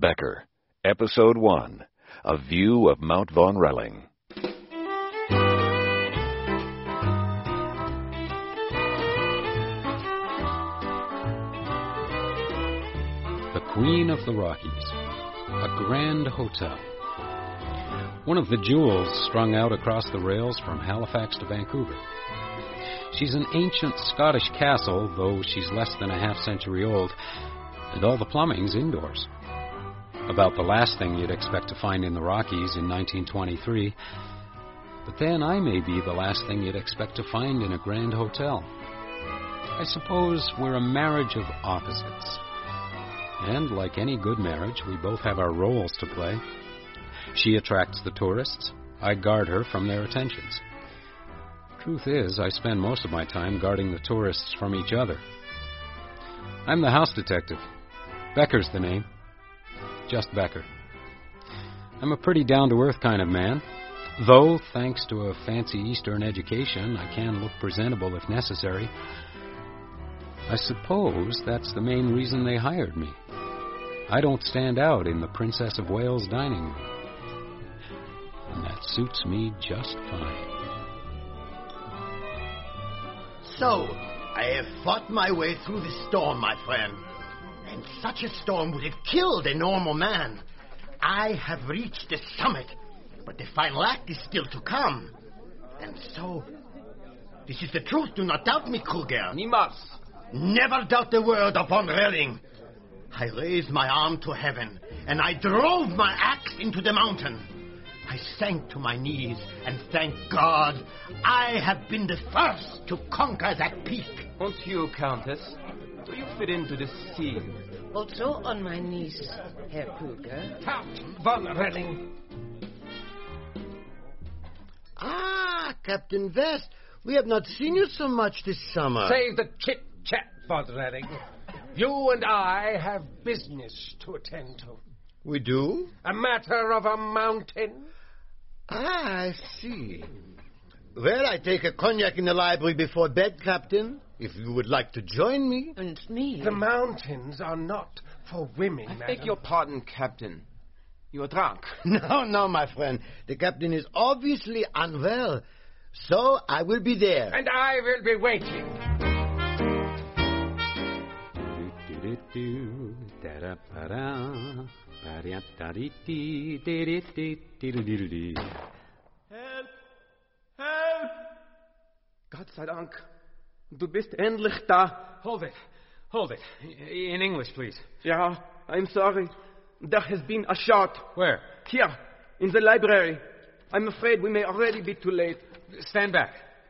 Becker, Episode 1, A View of Mount Von Relling. The Queen of the Rockies, a grand hotel. One of the jewels strung out across the rails from Halifax to Vancouver. She's an ancient Scottish castle, though she's less than a half-century old, and all the plumbing's indoors. About the last thing you'd expect to find in the Rockies in 1923, but then I may be the last thing you'd expect to find in a grand hotel. I suppose we're a marriage of opposites. And like any good marriage, we both have our roles to play. She attracts the tourists. I guard her from their attentions. Truth is, I spend most of my time guarding the tourists from each other. I'm the house detective. Becker's the name. Just Becker. I'm a pretty down-to-earth kind of man, though, thanks to a fancy Eastern education, I can look presentable if necessary. I suppose that's the main reason they hired me. I don't stand out in the Princess of Wales dining room. And that suits me just fine. So, I have fought my way through the storm, my friend. And such a storm would have killed a normal man. I have reached the summit, but the final act is still to come. And so, this is the truth. Do not doubt me, Kruger. Niemals. Never doubt the word of Von Relling. I raised my arm to heaven, and I drove my axe into the mountain. I sank to my knees, and thank God, I have been the first to conquer that peak. And you, Countess, do you fit into this scene? Also on my knees, Herr Kruger. Count Von Relling. Ah, Captain West, we have not seen you so much this summer. Save the chit-chat, Von Relling. You and I have business to attend to. We do? A matter of a mountain. Ah, I see. Well, I take a cognac in the library before bed, Captain, if you would like to join me. And me. The mountains are not for women, I madam. beg your pardon, Captain. You are drunk. No, my friend. The captain is obviously unwell, so I will be there. And I will be waiting. Help! Help! Gott sei Dank. Du bist endlich da. Hold it. In English, please. Yeah, I'm sorry. There has been a shot. Where? Here, in the library. I'm afraid we may already be too late. Stand back.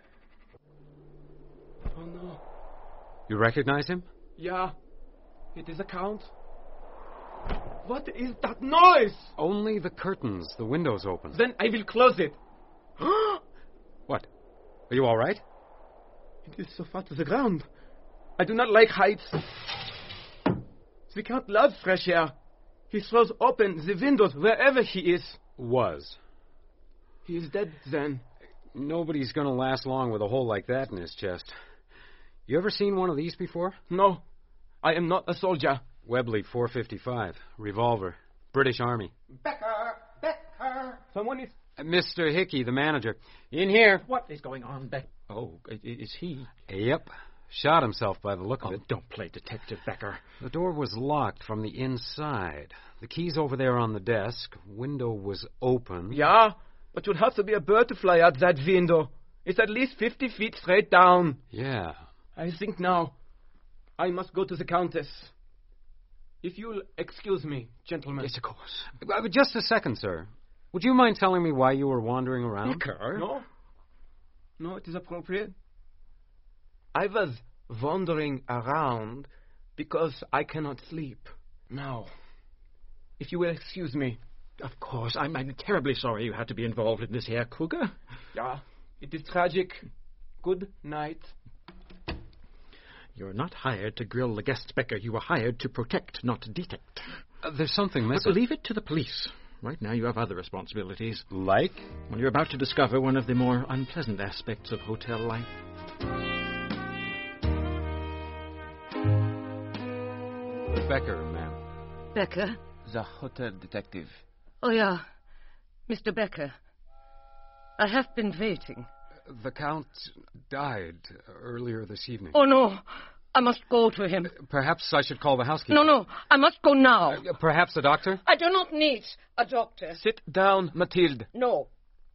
Oh, no. You recognize him? Yeah, it is a count. What is that noise? Only the curtains. The window's open. Then I will close it. What? Are you all right? It is so far to the ground. I do not like heights. The Count loves fresh air. He throws open the windows wherever he is. Was. He is dead then. Nobody's going to last long with a hole like that in his chest. You ever seen one of these before? No, I am not a soldier. Webley 455. Revolver. British Army. Becker! Someone is... Mr. Hickey, the manager. In here. What is going on, Becker? Oh, is he? Yep. Shot himself by the look of it. Don't play Detective Becker. The door was locked from the inside. The key's over there on the desk. Window was open. Yeah, but you'd have to be a bird to fly out that window. It's at least 50 feet straight down. Yeah. I think now I must go to the Countess. If you'll excuse me, gentlemen. Yes, of course. Just a second, sir. Would you mind telling me why you were wandering around? Becker? No, it is appropriate. I was wandering around because I cannot sleep. Now, if you will excuse me. Of course. I'm terribly sorry you had to be involved in this here, Kruger. Yeah, it is tragic. Good night. You're not hired to grill the guests, Becker. You were hired to protect, not detect. There's something missing. But leave it to the police. Right now you have other responsibilities. Like? Well, you're about to discover one of the more unpleasant aspects of hotel life. Becker, ma'am. Becker, the hotel detective. Oh, yeah. Mr. Becker. I have been waiting. The Count died earlier this evening. Oh, no. I must go to him. Perhaps I should call the housekeeper. No. I must go now. Perhaps a doctor? I do not need a doctor. Sit down, Mathilde. No.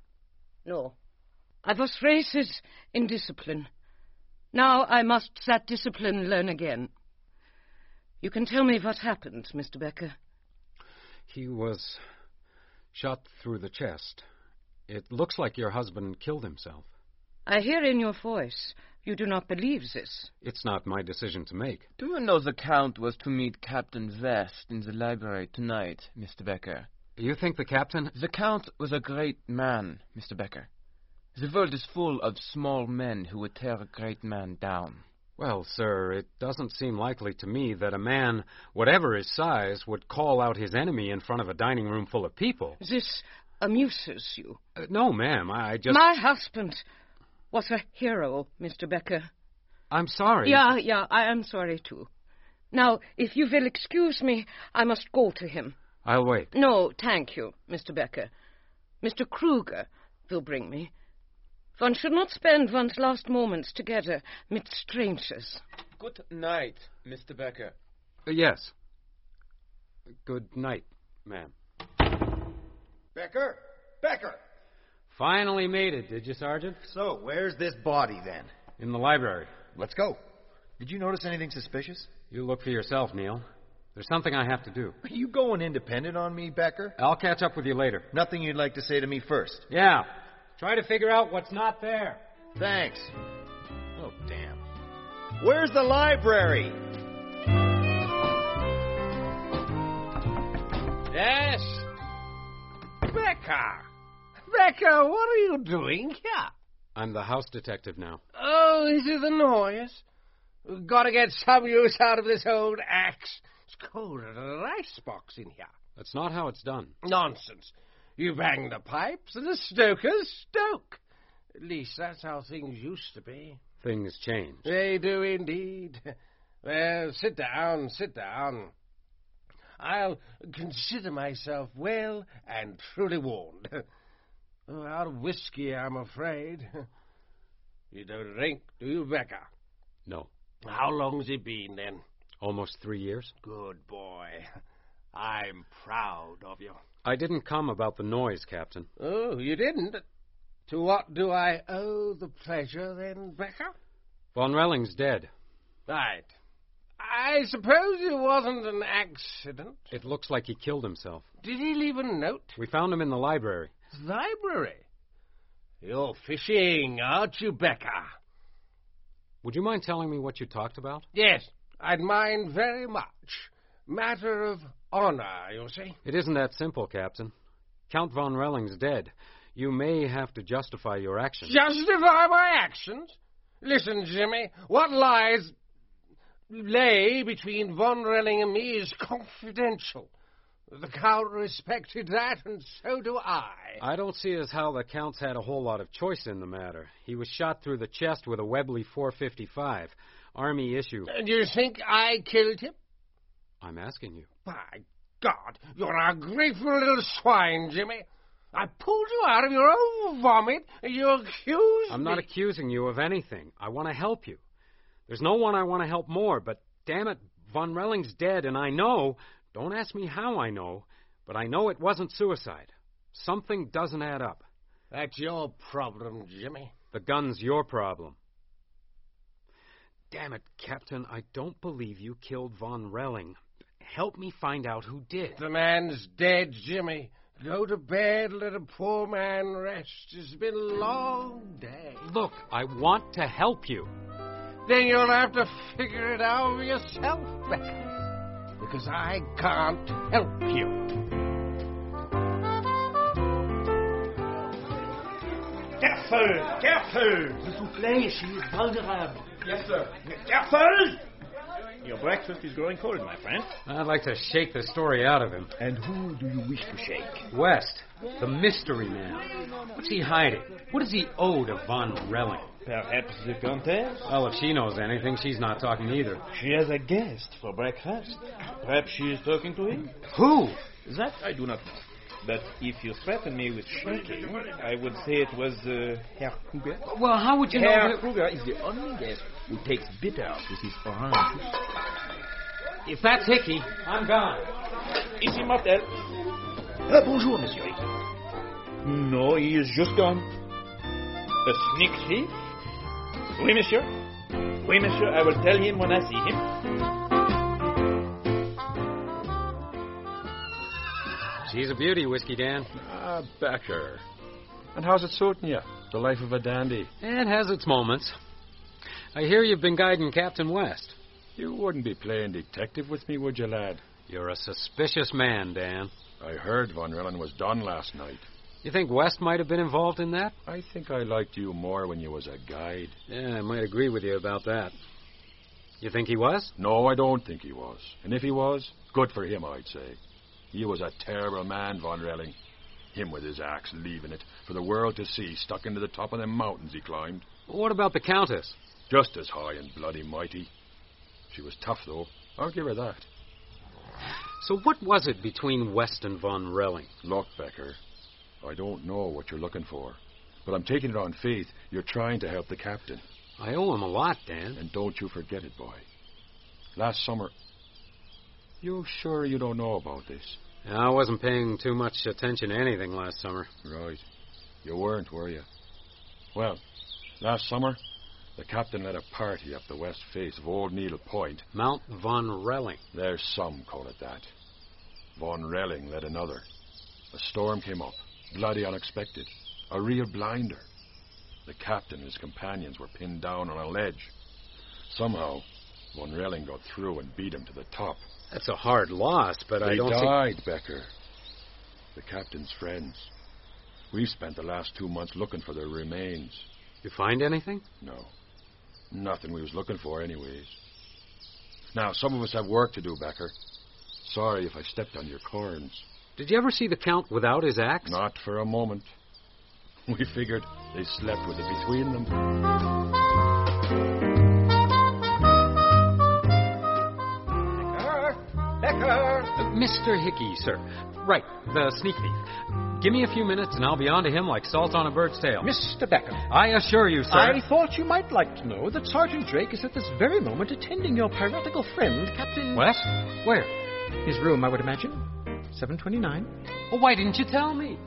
I was raised in discipline. Now I must that discipline learn again. You can tell me what happened, Mr. Becker. He was shot through the chest. It looks like your husband killed himself. I hear in your voice you do not believe this. It's not my decision to make. Do you know the Count was to meet Captain West in the library tonight, Mr. Becker? You think the captain... The Count was a great man, Mr. Becker. The world is full of small men who would tear a great man down. Well, sir, it doesn't seem likely to me that a man, whatever his size, would call out his enemy in front of a dining room full of people. This amuses you? No, ma'am, I just... My husband was a hero, Mr. Becker. I'm sorry. Yeah, I am sorry, too. Now, if you will excuse me, I must go to him. I'll wait. No, thank you, Mr. Becker. Mr. Kruger will bring me. One should not spend one's last moments together amid strangers. Good night, Mr. Becker. Yes. Good night, ma'am. Becker! Finally made it, did you, Sergeant? So, where's this body, then? In the library. Let's go. Did you notice anything suspicious? You look for yourself, Neil. There's something I have to do. Are you going independent on me, Becker? I'll catch up with you later. Nothing you'd like to say to me first? Yeah. Try to figure out what's not there. Thanks. Oh, damn. Where's the library? Yes? Becker, what are you doing here? I'm the house detective now. Oh, is it the noise? We've got to get some use out of this old axe. It's colder than an icebox in here. That's not how it's done. Nonsense. You bang the pipes and the stokers stoke. At least that's how things used to be. Things change. They do indeed. Well, sit down. I'll consider myself well and truly warned. Oh, out of whiskey, I'm afraid. You don't drink, do you, Becker? No. How long's it been, then? Almost 3 years. Good boy. I'm proud of you. I didn't come about the noise, Captain. Oh, you didn't? To what do I owe the pleasure, then, Becker? Von Relling's dead. Right. I suppose it wasn't an accident? It looks like he killed himself. Did he leave a note? We found him in the library. Library? You're fishing, aren't you, Becker? Would you mind telling me what you talked about? Yes, I'd mind very much. Matter of honor, you see. It isn't that simple, Captain. Count Von Relling's dead. You may have to justify your actions. Justify my actions? Listen, Jimmy, what lay between Von Relling and me is confidential. The Count respected that, and so do I. I don't see as how the Count's had a whole lot of choice in the matter. He was shot through the chest with a Webley .455, Army issue. Do you think I killed him? I'm asking you. By God, you're a grateful little swine, Jimmy. I pulled you out of your own vomit, and you accuse me. I'm not accusing you of anything. I want to help you. There's no one I want to help more, but damn it, Von Relling's dead, and I know... Don't ask me how I know, but I know it wasn't suicide. Something doesn't add up. That's your problem, Jimmy. The gun's your problem. Damn it, Captain, I don't believe you killed Von Relling. Help me find out who did. The man's dead, Jimmy. Go to bed, let a poor man rest. It's been a long day. Look, I want to help you. Then you'll have to figure it out for yourself, Becker. Because I can't help you. Careful! S'il vous plaît, she is vulnerable. Yes, sir. Careful! Your breakfast is growing cold, my friend. I'd like to shake the story out of him. And who do you wish to shake? West, the mystery man. What's he hiding? What does he owe to Von Relling? Perhaps the Countess? Well, if she knows anything, she's not talking either. She has a guest for breakfast. Perhaps she is talking to him? Who? That I do not know. But if you threaten me with shaking, I would say it was Herr Kruger. Well, how would you know Herr that... Kruger is the only guest who takes bitters with his orange. If that's Hickey, I'm gone. Ici Martel. Bonjour, Monsieur Hickey. No, he is just gone. A sneak thief? Oui, monsieur. Oui, monsieur, I will tell him when I see him. She's a beauty, Whiskey Dan. Ah, Becker. And how's it suiting you? The life of a dandy. It has its moments. I hear you've been guiding Captain West. You wouldn't be playing detective with me, would you, lad? You're a suspicious man, Dan. I heard Von Rellen was done last night. You think West might have been involved in that? I think I liked you more when you was a guide. Yeah, I might agree with you about that. You think he was? No, I don't think he was. And if he was, good for him, I'd say. He was a terrible man, Von Relling. Him with his axe, leaving it for the world to see, stuck into the top of them mountains he climbed. What about the Countess? Just as high and bloody mighty. She was tough, though. I'll give her that. So what was it between West and Von Relling? Look, Becker, I don't know what you're looking for, but I'm taking it on faith you're trying to help the captain. I owe him a lot, Dan. And don't you forget it, boy. Last summer... You sure you don't know about this? I wasn't paying too much attention to anything last summer. Right. You weren't, were you? Well, last summer, the captain led a party up the west face of Old Needle Point. Mount Von Relling. There's some call it that. Von Relling led another. A storm came up, bloody unexpected. A real blinder. The captain and his companions were pinned down on a ledge. Somehow, Von Relling got through and beat him to the top. That's a hard loss, but I don't They died, Becker. The captain's friends. We've spent the last 2 months looking for their remains. You find anything? No. Nothing we was looking for anyways. Now, some of us have work to do, Becker. Sorry if I stepped on your corns. Did you ever see the Count without his axe? Not for a moment. We figured they slept with it between them. Becker! Mr. Hickey, sir. Right, the sneak thief. Give me a few minutes and I'll be on to him like salt on a bird's tail. Mr. Becker. I assure you, sir. I thought you might like to know that Sergeant Drake is at this very moment attending your piratical friend, Captain... West? Where? His room, I would imagine. 729. Well, why didn't you tell me?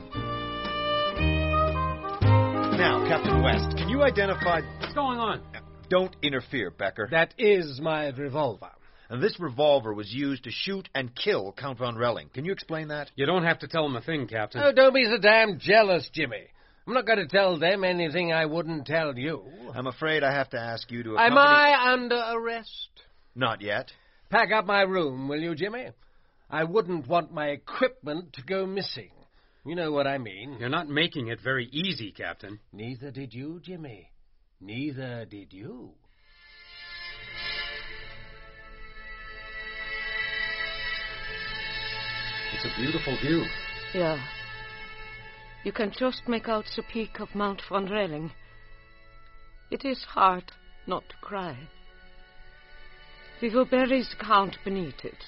Now, Captain West, can you identify... What's going on? Don't interfere, Becker. That is my revolver. And this revolver was used to shoot and kill Count Von Relling. Can you explain that? You don't have to tell him a thing, Captain. Oh, don't be so damn jealous, Jimmy. I'm not going to tell them anything I wouldn't tell you. I'm afraid I have to ask you to Am accompany... I under arrest? Not yet. Pack up my room, will you, Jimmy? I wouldn't want my equipment to go missing. You know what I mean. You're not making it very easy, Captain. Neither did you, Jimmy. Neither did you. It's a beautiful view. Yeah. You can just make out the peak of Mount Von Relling. It is hard not to cry. We will bury the Count beneath it.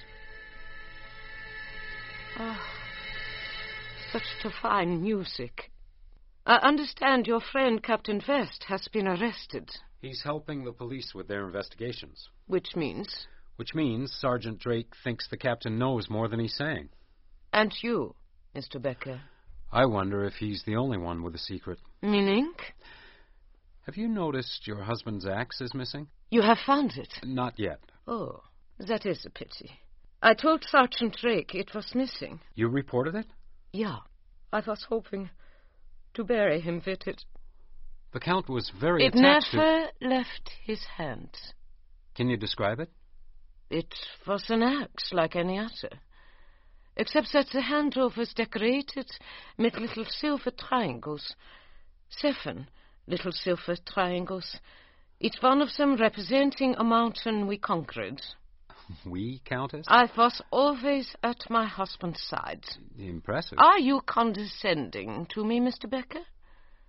Ah, such fine music. I understand your friend Captain West has been arrested. He's helping the police with their investigations. Which means? Which means Sergeant Drake thinks the captain knows more than he's saying. And you, Mr. Becker? I wonder if he's the only one with a secret. Meaning? Have you noticed your husband's axe is missing? You have found it? Not yet. Oh, that is a pity. I told Sergeant Drake it was missing. You reported it? Yeah. I was hoping to bury him with it. The Count was very It attached never left his hand. Can you describe it? It was an axe like any other. Except that the handle was decorated with little silver triangles. 7 little silver triangles. Each one of them representing a mountain we conquered. We, Countess? I was always at my husband's side. Impressive. Are you condescending to me, Mr. Becker?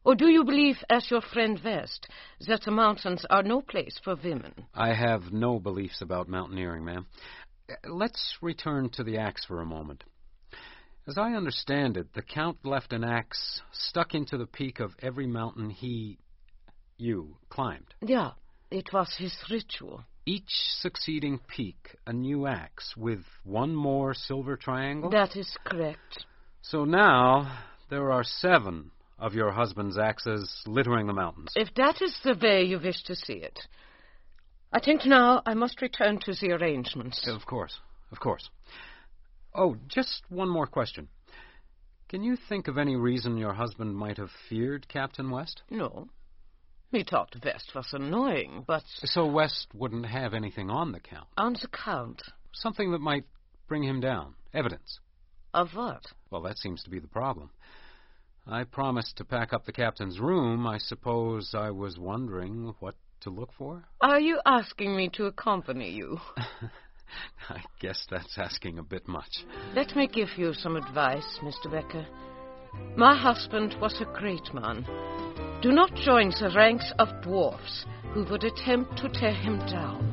Or do you believe, as your friend West, that the mountains are no place for women? I have no beliefs about mountaineering, ma'am. Let's return to the axe for a moment. As I understand it, the Count left an axe stuck into the peak of every mountain you climbed. Yeah, it was his ritual. Each succeeding peak, a new axe with one more silver triangle? That is correct. So now there are 7 of your husband's axes littering the mountains. If that is the way you wish to see it. I think now I must return to the arrangements. Of course. Oh, just one more question. Can you think of any reason your husband might have feared Captain West? No. He thought West was annoying, but... So West wouldn't have anything on the Count? On the Count? Something that might bring him down. Evidence. Of what? Well, that seems to be the problem. I promised to pack up the captain's room. I suppose I was wondering what to look for. Are you asking me to accompany you? I guess that's asking a bit much. Let me give you some advice, Mr. Becker. My husband was a great man. Do not join the ranks of dwarfs who would attempt to tear him down.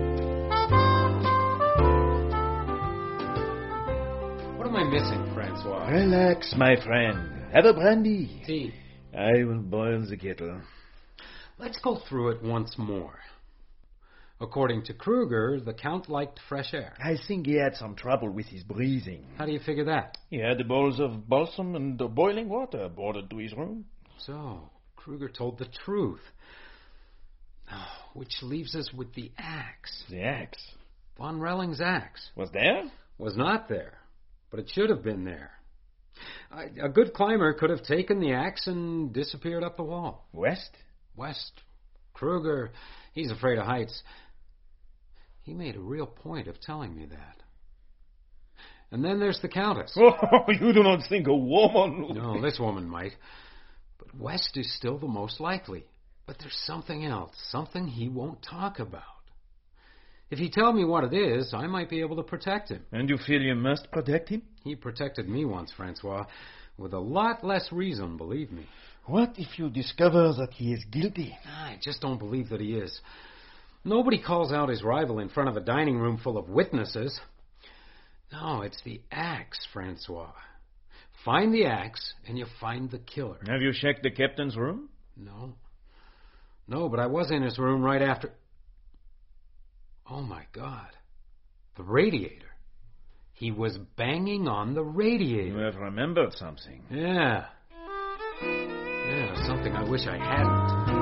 What am I missing, Francois? Relax, my friend. Have a brandy. Tea. I will boil the kettle. Let's go through it once more. According to Kruger, the Count liked fresh air. I think he had some trouble with his breathing. How do you figure that? He had the bowls of balsam and the boiling water brought to his room. So, Kruger told the truth. Which leaves us with the axe. The axe? Von Relling's axe. Was there? Was not there, but it should have been there. A good climber could have taken the axe and disappeared up the wall. West? Kruger, he's afraid of heights. He made a real point of telling me that. And then there's the Countess. Oh, you do not think a woman... No, this woman might. But West is still the most likely. But there's something else, something he won't talk about. If he tells me what it is, I might be able to protect him. And you feel you must protect him? He protected me once, Francois, with a lot less reason, believe me. What if you discover that he is guilty? I just don't believe that he is. Nobody calls out his rival in front of a dining room full of witnesses. No, it's the axe, Francois. Find the axe, and you find the killer. Have you checked the captain's room? No, but I was in his room right after... Oh, my God. The radiator. He was banging on the radiator. You have remembered something. Yeah, something I wish I hadn't.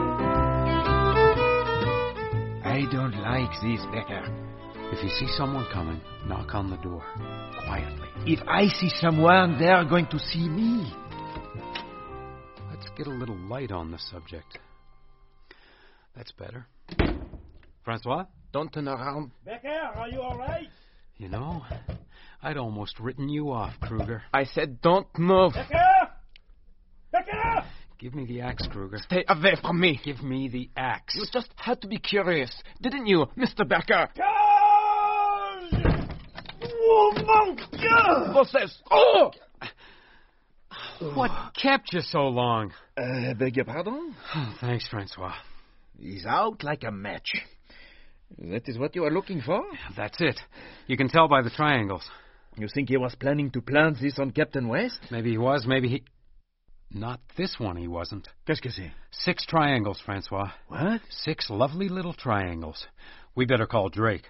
I don't like this, Becker. If you see someone coming, knock on the door. Quietly. If I see someone, they are going to see me. Let's get a little light on the subject. That's better. Francois? Don't turn around. Becker, are you all right? You know, I'd almost written you off, Kruger. I said don't move. Becker! Give me the axe, Kruger. Stay away from me. Give me the axe. You just had to be curious, didn't you, Mr. Becker? Oh, mon Dieu! What's this? Oh! What kept you so long? Beg your pardon? Oh, thanks, Francois. He's out like a match. That is what you are looking for? That's it. You can tell by the triangles. You think he was planning to plant this on Captain West? Maybe he was, maybe he... Not this one he wasn't. Qu'est-ce que c'est? 6 triangles, Francois. What? 6 lovely little triangles. We better call Drake.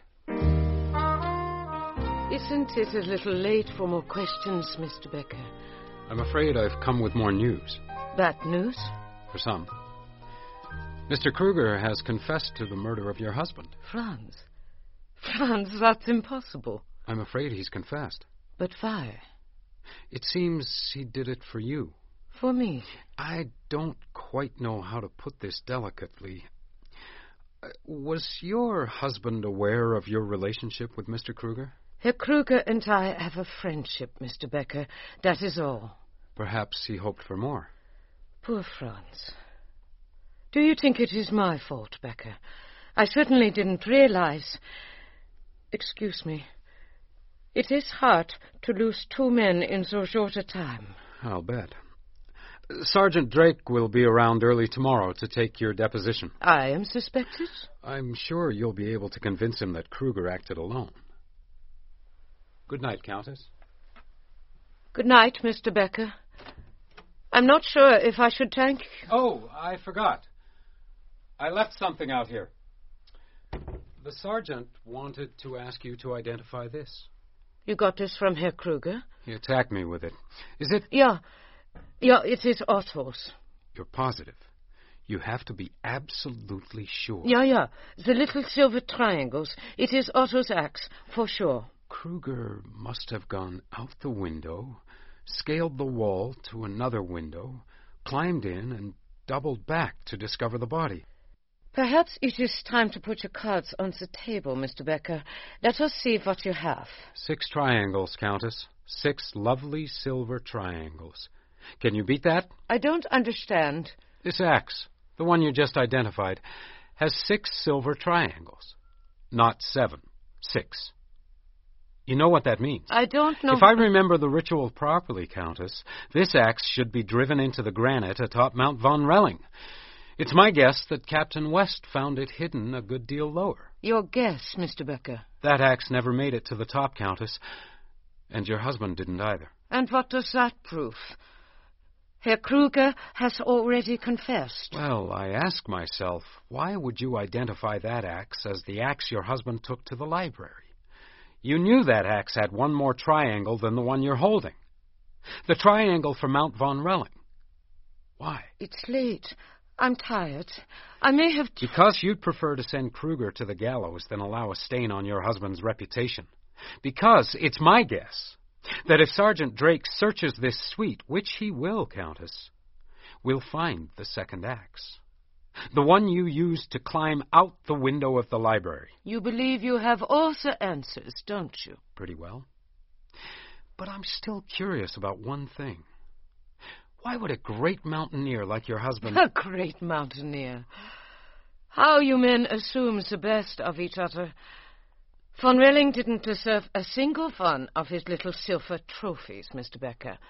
Isn't it a little late for more questions, Mr. Becker? I'm afraid I've come with more news. Bad news? For some. Mr. Kruger has confessed to the murder of your husband. Franz, that's impossible. I'm afraid he's confessed. But why? It seems he did it for you. For me? I don't quite know how to put this delicately. Was your husband aware of your relationship with Mr. Kruger? Herr Kruger and I have a friendship, Mr. Becker. That is all. Perhaps he hoped for more. Poor Franz. Do you think it is my fault, Becker? I certainly didn't realize... Excuse me. It is hard to lose 2 men in so short a time. I'll bet. Sergeant Drake will be around early tomorrow to take your deposition. I am suspected? I'm sure you'll be able to convince him that Kruger acted alone. Good night, Countess. Good night, Mr. Becker. I'm not sure if I should thank you. Oh, I forgot. I left something out here. The sergeant wanted to ask you to identify this. You got this from Herr Kruger? He attacked me with it. Is it? Yeah, it is Otto's. You're positive? You have to be absolutely sure. Yeah. The little silver triangles. It is Otto's axe, for sure. Kruger must have gone out the window, scaled the wall to another window, climbed in, and doubled back to discover the body. Perhaps it is time to put your cards on the table, Mr. Becker. Let us see what you have. 6 triangles, Countess. 6 lovely silver triangles. Can you beat that? I don't understand. This axe, the one you just identified, has 6 silver triangles. Not 7. 6. You know what that means? I don't know. If I remember the ritual properly, Countess, this axe should be driven into the granite atop Mount Von Relling. It's my guess that Captain West found it hidden a good deal lower. Your guess, Mr. Becker. That axe never made it to the top, Countess, and your husband didn't either. And what does that prove? Herr Kruger has already confessed. Well, I ask myself, why would you identify that axe as the axe your husband took to the library? You knew that axe had one more triangle than the one you're holding. The triangle for Mount Von Relling. Why? It's late. I'm tired. I may have... Because you'd prefer to send Kruger to the gallows than allow a stain on your husband's reputation. Because it's my guess that if Sergeant Drake searches this suite, which he will, Countess, we'll find the second axe. The one you used to climb out the window of the library. You believe you have all the answers, don't you? Pretty well. But I'm still curious about one thing. Why would a great mountaineer like your husband... A great mountaineer. How you men assume the best of each other. Von Relling didn't deserve a single one of his little silver trophies, Mr. Becker.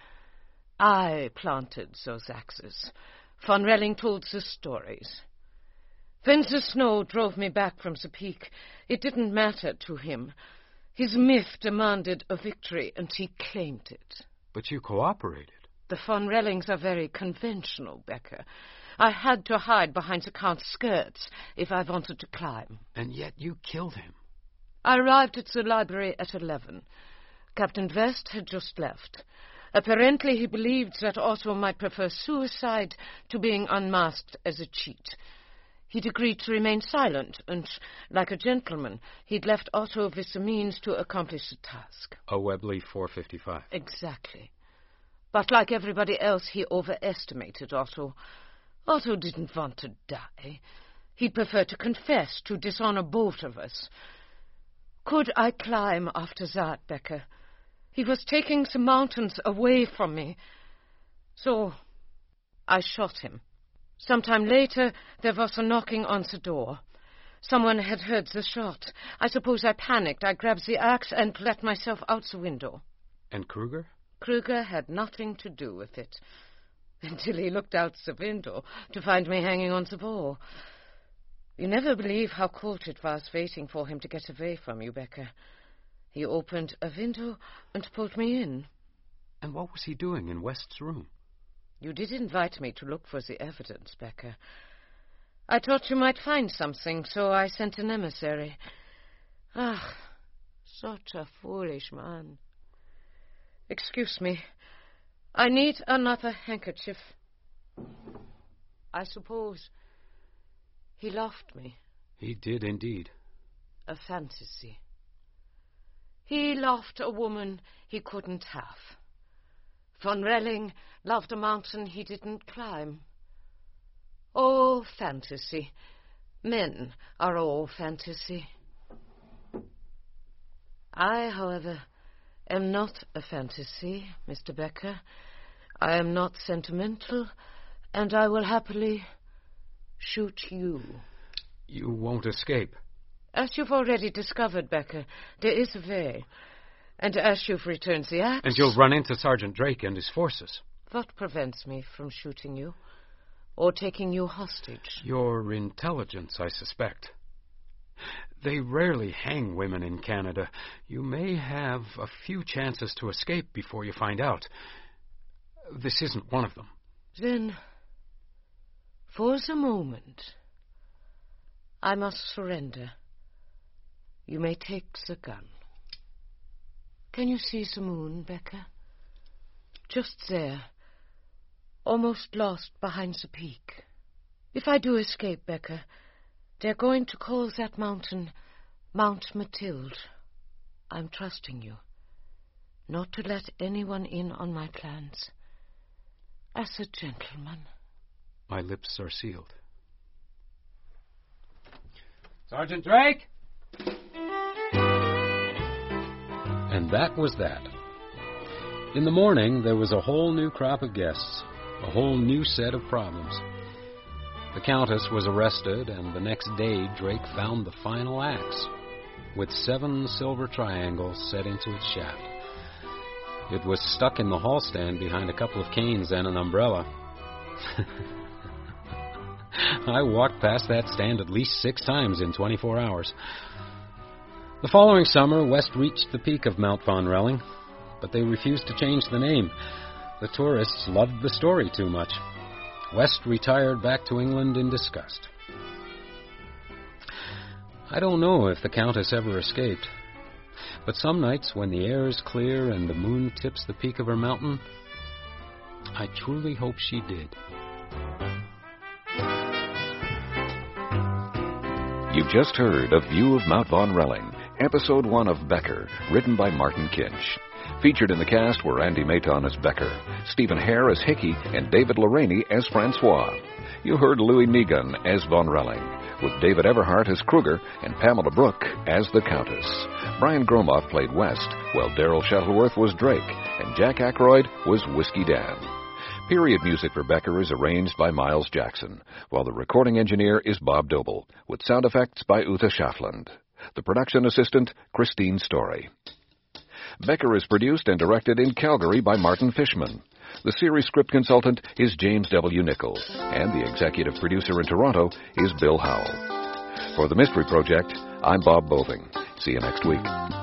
I planted those axes. Von Relling told the stories. When the snow drove me back from the peak, it didn't matter to him. His myth demanded a victory, and he claimed it. But you cooperated. The Von Rellings are very conventional, Becker. I had to hide behind the Count's skirts if I wanted to climb. And yet you killed him. I arrived at the library at 11. Captain West had just left. Apparently he believed that Otto might prefer suicide to being unmasked as a cheat. He'd agreed to remain silent, and, like a gentleman, he'd left Otto with the means to accomplish the task. A Webley 455. Exactly. But like everybody else, he overestimated Otto. Otto didn't want to die. He'd prefer to confess, to dishonor both of us. Could I climb after that, Becker? He was taking the mountains away from me. So I shot him. Sometime later, there was a knocking on the door. Someone had heard the shot. I suppose I panicked. I grabbed the axe and let myself out the window. And Kruger? Kruger had nothing to do with it, until he looked out the window to find me hanging on the wall. You never believe how cold it was waiting for him to get away from you, Becker. He opened a window and pulled me in. And what was he doing in West's room? You did invite me to look for the evidence, Becker. I thought you might find something, so I sent an emissary. Ah, such a foolish man. Excuse me. I need another handkerchief. I suppose he loved me. He did indeed. A fantasy. He loved a woman he couldn't have. Von Relling loved a mountain he didn't climb. All fantasy. Men are all fantasy. I, however, am not a fantasy, Mr. Becker. I am not sentimental, and I will happily shoot you. You won't escape. As you've already discovered, Becker, there is a way. And as you've returned the axe... And you'll run into Sergeant Drake and his forces. What prevents me from shooting you or taking you hostage? Your intelligence, I suspect. They rarely hang women in Canada. You may have a few chances to escape before you find out. This isn't one of them. Then, for the moment, I must surrender. You may take the gun. Can you see the moon, Becker? Just there, almost lost behind the peak. If I do escape, Becker, they're going to call that mountain Mount Mathilde. I'm trusting you not to let anyone in on my plans. As a gentleman. My lips are sealed. Sergeant Drake? And that was that. In the morning, there was a whole new crop of guests, a whole new set of problems. The Countess was arrested, and the next day Drake found the final axe, with 7 silver triangles set into its shaft. It was stuck in the hall stand behind a couple of canes and an umbrella. I walked past that stand at least 6 times in 24 hours. The following summer, West reached the peak of Mount Von Relling, but they refused to change the name. The tourists loved the story too much. West retired back to England in disgust. I don't know if the Countess ever escaped, but some nights when the air is clear and the moon tips the peak of her mountain, I truly hope she did. You've just heard A View of Mount Von Relling, Episode 1 of Becker, written by Martin Kinch. Featured in the cast were Andy Mayton as Becker, Stephen Hare as Hickey, and David Lorraine as Francois. You heard Louis Negan as Von Relling, with David Everhart as Kruger and Pamela Brooke as the Countess. Brian Gromoff played West, while Daryl Shuttleworth was Drake, and Jack Aykroyd was Whiskey Dan. Period music for Becker is arranged by Miles Jackson, while the recording engineer is Bob Doble, with sound effects by Uta Shafland. The production assistant, Christine Story. Becker is produced and directed in Calgary by Martin Fishman. The series script consultant is James W. Nichols, and the executive producer in Toronto is Bill Howell. For the Mystery Project, I'm Bob Boving. See you next week.